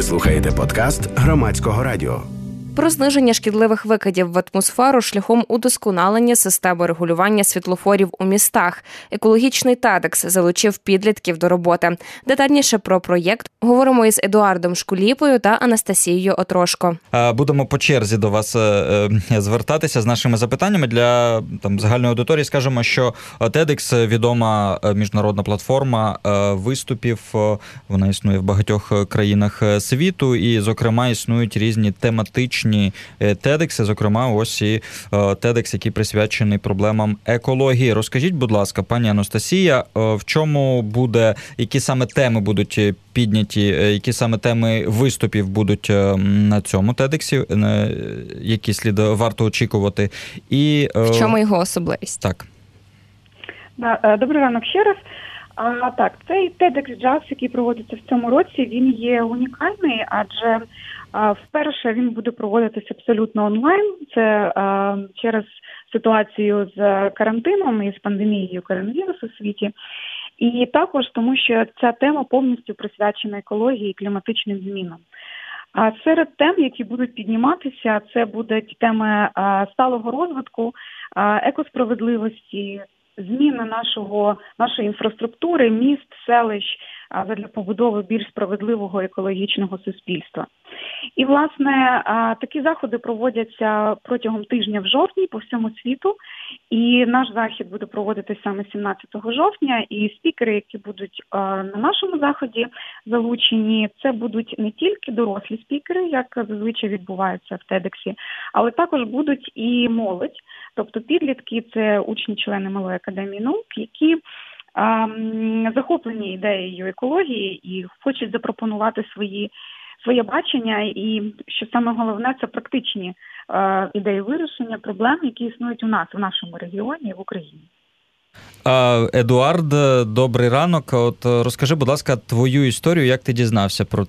Ви слухаєте подкаст Громадського радіо. Про зниження шкідливих викидів в атмосферу шляхом удосконалення системи регулювання світлофорів у містах. Екологічний TEDx залучив підлітків до роботи. Детальніше про проєкт говоримо із Едуардом Шкуліпою та Анастасією Отрошко. Будемо по черзі до вас звертатися з нашими запитаннями. Для загальної аудиторії скажемо, що TEDx – відома міжнародна платформа виступів. Вона існує в багатьох країнах світу і, зокрема, існують різні тематичні TEDx, зокрема, ось і TEDx, який присвячений проблемам екології. Розкажіть, будь ласка, пані Анастасія, в чому буде, які саме теми будуть підняті, які саме теми виступів будуть на цьому TEDx, які варто очікувати, і в чому його особливість? Так. Добрий ранок ще раз. Так, цей TEDx Jazz, який проводиться в цьому році, він є унікальний, адже вперше він буде проводитися абсолютно онлайн. Це через ситуацію з карантином і з пандемією коронавірусу в світі. І також тому, що ця тема повністю присвячена екології і кліматичним змінам. А серед тем, які будуть підніматися, це будуть теми сталого розвитку, екосправедливості, зміни нашої інфраструктури, міст, селищ для побудови більш справедливого екологічного суспільства. І, власне, такі заходи проводяться протягом тижня в жовтні по всьому світу. І наш захід буде проводитися саме 17 жовтня. І спікери, які будуть на нашому заході залучені, це будуть не тільки дорослі спікери, як зазвичай відбувається в TEDx, але також будуть і молодь. Тобто підлітки – це учні-члени Малої академії наук, які захоплені ідеєю екології і хочуть запропонувати своє бачення, і, що саме головне, це практичні ідеї вирішення проблем, які існують у нас, в нашому регіоні, в Україні. Едуард, добрий ранок. От розкажи, будь ласка, твою історію, як ти дізнався про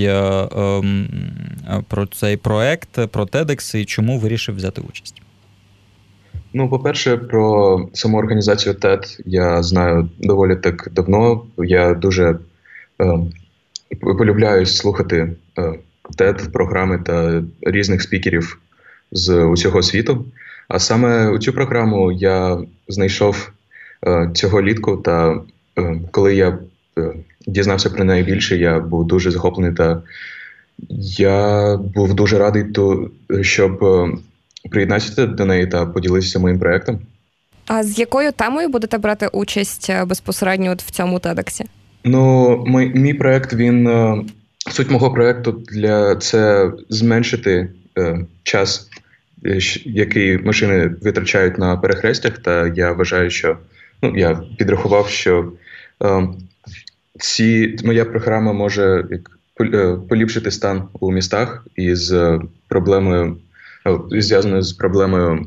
цей проект, про TEDx, і чому вирішив взяти участь? По-перше, про саму організацію TED я знаю доволі так давно. Я дуже полюбляю слухати TED-програми та різних спікерів з усього світу. А саме у цю програму я знайшов цього літку, та коли я дізнався про неї більше, я був дуже захоплений, та я був дуже радий, щоб приєднатися до неї та поділитися моїм проєктом. А з якою темою будете брати участь безпосередньо в цьому TEDx? Мій проєкт, суть мого проєкту це зменшити час, який машини витрачають на перехрестях, та я вважаю, що, я підрахував, що моя програма може поліпшити стан у містах із проблемою, зв'язаною з проблемою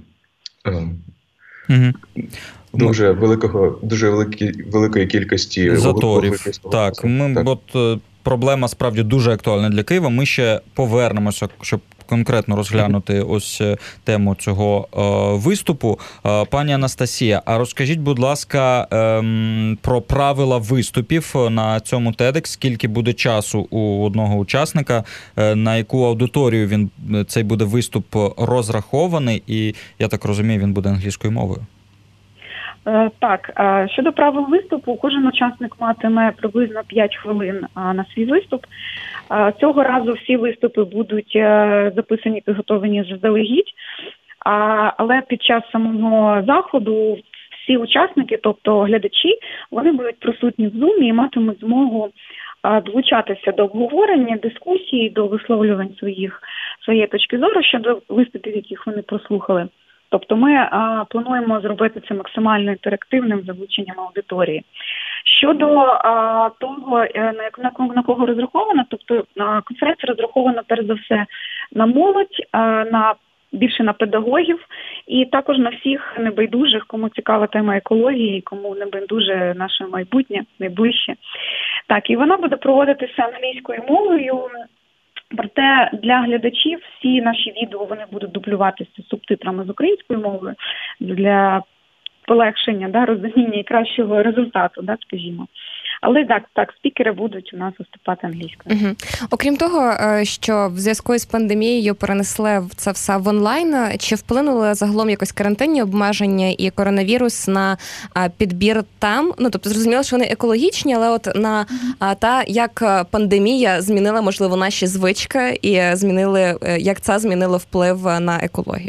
дуже великої кількості заторів. Так, проблема справді дуже актуальна для Києва. Ми ще повернемося, щоб конкретно розглянути ось тему цього виступу. Пані Анастасія, а розкажіть, будь ласка, про правила виступів на цьому TEDx, скільки буде часу у одного учасника, на яку аудиторію цей буде виступ розрахований, і, я так розумію, він буде англійською мовою? Так, щодо правил виступу, кожен учасник матиме приблизно 5 хвилин на свій виступ. Цього разу всі виступи будуть записані, підготовлені заздалегідь, але під час самого заходу всі учасники, тобто глядачі, вони будуть присутні в Zoom і матимуть змогу долучатися до обговорення, дискусії, до висловлювань своєї точки зору щодо виступів, яких вони прослухали. Тобто ми плануємо зробити це максимально інтерактивним залученням аудиторії. Щодо того, на кого розрахована, тобто конференція розрахована перш за все на молодь, більше на педагогів і також на всіх небайдужих, кому цікава тема екології, кому небайдуже наше майбутнє, найближче. Так, і вона буде проводитися англійською мовою. Проте для глядачів всі наші відео вони будуть дублюватися субтитрами з українською мовою для полегшення, розуміння і кращого результату, скажімо. Але так, спікери будуть у нас виступати англійською. Угу. Окрім того, що в зв'язку з пандемією перенесли це все в онлайн, чи вплинули загалом якось карантинні обмеження і коронавірус на підбір тем? Ну, тобто, зрозуміло, що вони екологічні, але от на те, як пандемія змінила, можливо, наші звички і як це змінило вплив на екологію?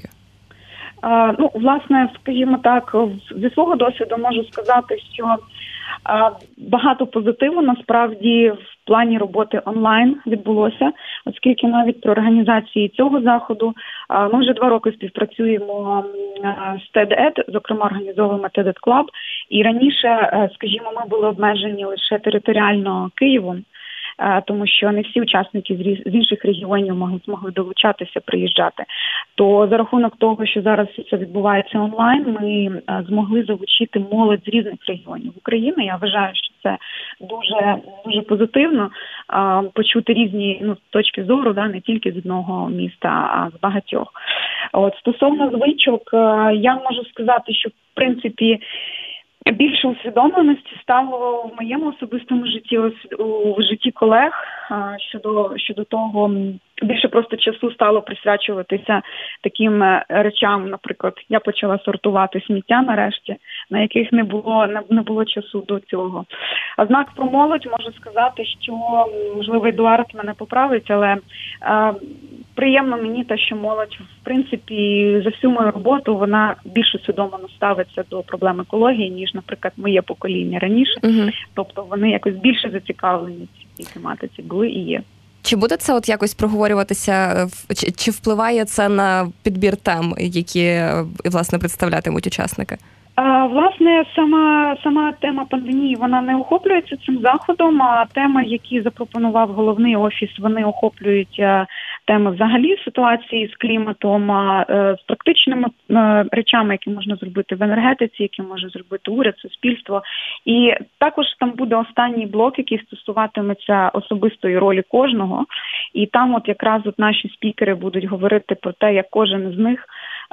Власне, скажімо так, зі свого досвіду можу сказати, що багато позитиву насправді в плані роботи онлайн відбулося, оскільки навіть при організації цього заходу ми вже 2 роки співпрацюємо з TED-Ed, зокрема організовуємо TED-Ed Club, і раніше, скажімо, ми були обмежені лише територіально Києвом, тому що не всі учасники з інших регіонів змогли долучатися, приїжджати. То за рахунок того, що зараз це відбувається онлайн, ми змогли залучити молодь з різних регіонів України. Я вважаю, що це дуже, дуже позитивно почути різні точки зору, не тільки з одного міста, а з багатьох. Стосовно звичок, я можу сказати, що в принципі більше усвідомленості стало в моєму особистому житті, у житті колег щодо того, більше просто часу стало присвячуватися таким речам. Наприклад, я почала сортувати сміття нарешті, на яких не було часу до цього. А знак про молодь можу сказати, що, можливо, Едуард мене поправить, але приємно мені те, що молодь, в принципі, за всю мою роботу, вона більш усвідомлено ставиться до проблем екології, ніж, наприклад, моє покоління раніше. Угу. Тобто вони якось більше зацікавлені в цій тематиці були і є. Чи буде це якось проговорюватися, чи впливає це на підбір тем, які, власне, представлятимуть учасники? Власне, сама тема пандемії, вона не охоплюється цим заходом, а теми, які запропонував головний офіс, вони охоплюють теми взагалі ситуації з кліматом, з практичними речами, які можна зробити в енергетиці, які може зробити уряд, суспільство. І також там буде останній блок, який стосуватиметься особистої ролі кожного. І там якраз наші спікери будуть говорити про те, як кожен з них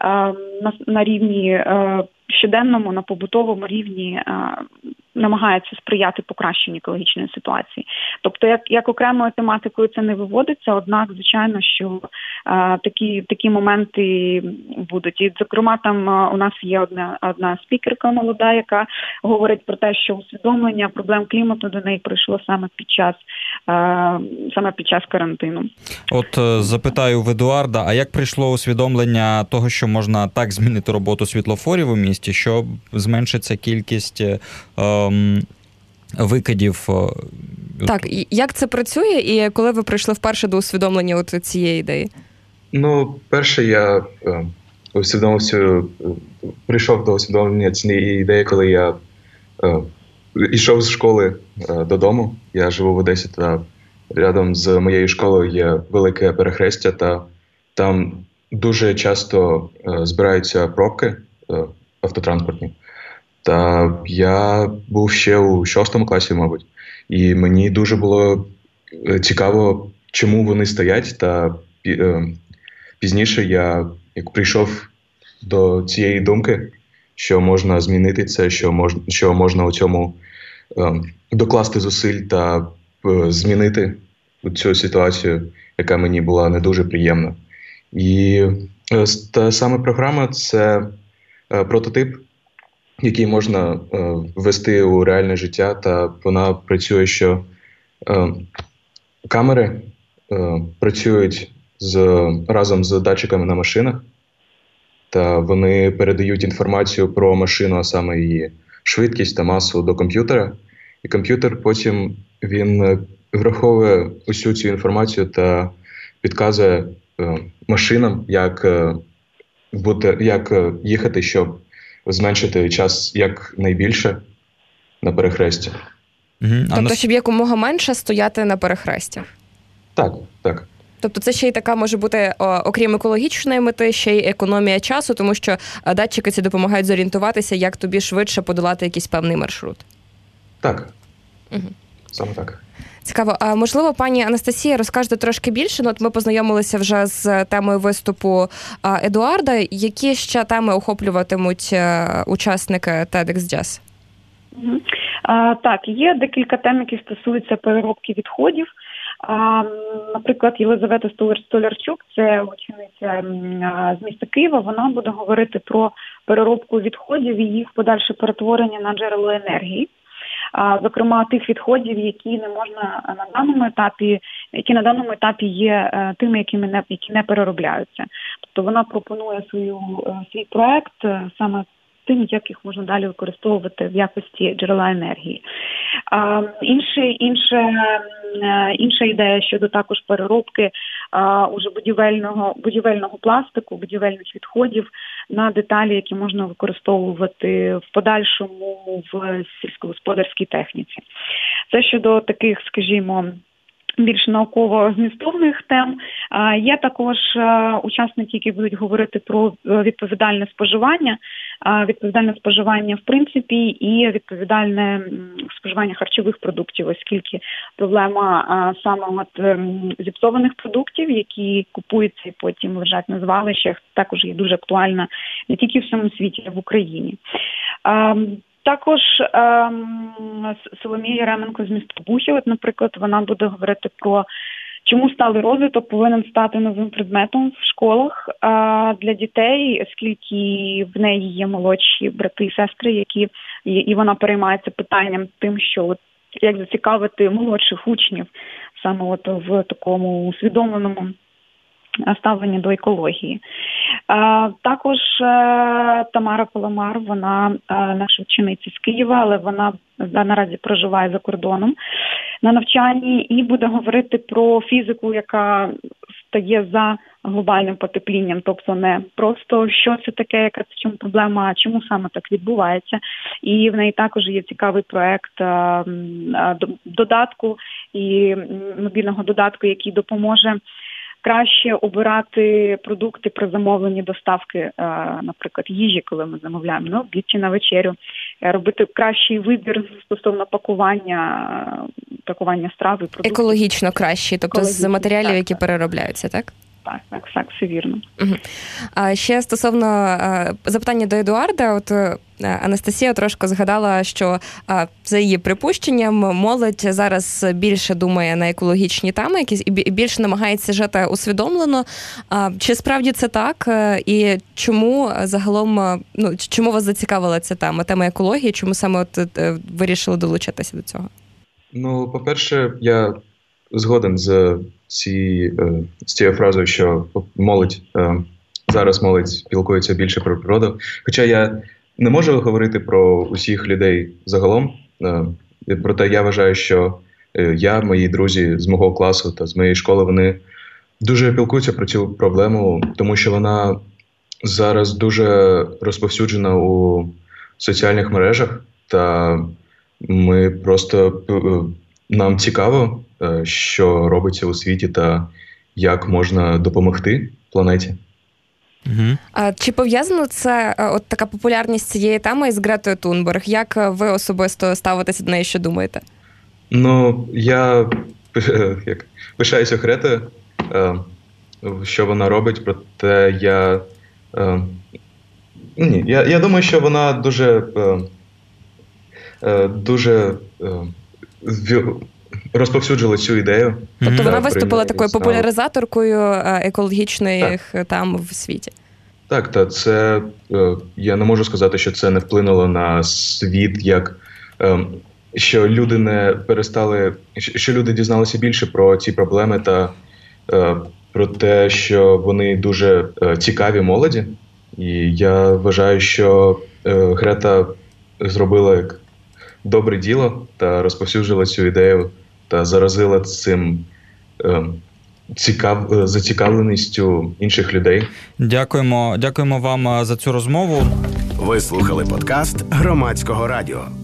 на рівні щоденному, на побутовому рівні намагається сприяти покращенню екологічної ситуації. Тобто, як окремою тематикою це не виводиться, однак, звичайно, що такі моменти будуть. І, зокрема, там у нас є одна спікерка молода, яка говорить про те, що усвідомлення проблем клімату до неї прийшло саме під час карантину. От запитаю в Едуарда, а як прийшло усвідомлення того, що можна так змінити роботу світлофорів у місті, що зменшиться кількість викидів? Так, як це працює і коли ви прийшли вперше до усвідомлення цієї ідеї? Перше я прийшов до усвідомлення цієї ідеї, коли я йшов з школи додому. Я живу в Одесі, та рядом з моєю школою є велике перехрестя, та там дуже часто збираються пробки автотранспортні. Та я був ще у 6 класі, мабуть, і мені дуже було цікаво, чому вони стоять, та пізніше я прийшов до цієї думки, що можна змінити це, що можна у цьому докласти зусиль та змінити цю ситуацію, яка мені була не дуже приємна. І та саме програма – це прототип, який можна ввести у реальне життя, та вона працює, що камери працюють разом з датчиками на машинах, та вони передають інформацію про машину, а саме її швидкість та масу до комп'ютера, і комп'ютер потім він враховує усю цю інформацію та підказує машинам, як їхати, щоб зменшити час якнайбільше на перехресті. Тобто, щоб якомога менше стояти на перехрестях? Так. Тобто це ще й така може бути, окрім екологічної мети, ще й економія часу, тому що датчики ці допомагають зорієнтуватися, як тобі швидше подолати якийсь певний маршрут. Так. Саме так. Цікаво. А можливо, пані Анастасія, розкажете трошки більше? От ми познайомилися вже з темою виступу Едуарда. Які ще теми охоплюватимуть учасники TEDx Jazz? Так, є декілька тем, які стосуються переробки відходів. Наприклад, Єлизавета Столярчук, це учениця з міста Києва, вона буде говорити про переробку відходів і їх подальше перетворення на джерело енергії. Зокрема, тих відходів, які не можна на даному етапі є тими, які не переробляються. Тобто вона пропонує свій проект саме тим, як їх можна далі використовувати в якості джерела енергії. Інша ідея щодо також переробки уже будівельного пластику, будівельних відходів на деталі, які можна використовувати в подальшому в сільськогосподарській техніці. Це щодо таких, скажімо, більш науково-змістовних тем. Є також учасники, які будуть говорити про відповідальне споживання в принципі і відповідальне споживання харчових продуктів, оскільки проблема саме зіпсованих продуктів, які купуються і потім лежать на звалищах, також є дуже актуальна не тільки в всьому світі, а й в Україні. Також Соломія Яременко з міста Бухів, наприклад, вона буде говорити про чому сталий розвиток повинен стати новим предметом в школах для дітей, оскільки в неї є молодші брати і сестри, і вона переймається питанням тим, що як зацікавити молодших учнів саме в такому усвідомленому ставлення до екології. Також Тамара Паламар, вона наша учениця з Києва, але вона наразі проживає за кордоном на навчанні і буде говорити про фізику, яка стає за глобальним потеплінням, тобто не просто що це таке, яка це чому проблема, а чому саме так відбувається. І в неї також є цікавий проект додатку і мобільного додатку, який допоможе краще обирати продукти при замовленні доставки, наприклад, їжі, коли ми замовляємо на обід чи на вечерю, робити кращий вибір стосовно пакування страв і продуктів. Екологічно кращий, тобто з матеріалів, які переробляються, так? Так, все вірно. Угу. А ще стосовно запитання до Едуарда, Анастасія трошки згадала, що за її припущенням молодь зараз більше думає на екологічні теми, і більше намагається жити усвідомлено. Чи справді це так? І чому загалом, чому вас зацікавила ця тема екології? Чому саме вирішили долучитися до цього? По-перше, я згоден з цією фразою, що зараз молодь спілкується більше про природу. Хоча я не можу говорити про усіх людей загалом, проте я вважаю, що мої друзі з мого класу та з моєї школи, вони дуже піклуються про цю проблему, тому що вона зараз дуже розповсюджена у соціальних мережах, та нам цікаво, що робиться у світі та як можна допомогти планеті. Угу. Чи пов'язано це, така популярність цієї теми із Гретою Тунберг? Як ви особисто ставитеся до неї, що думаєте? Я пишаюся Гретою, що вона робить, проте я думаю, що вона дуже розповсюджувала цю ідею. Тобто вона виступила такою популяризаторкою екологічних там в світі? Так, це я не можу сказати, що це не вплинуло на світ, що люди що люди дізналися більше про ці проблеми та про те, що вони дуже цікаві молоді. І я вважаю, що Грета зробила добре діло та розповсюджувала цю ідею та заразила цим зацікавленістю інших людей. Дякуємо вам за цю розмову. Ви слухали подкаст Громадського радіо.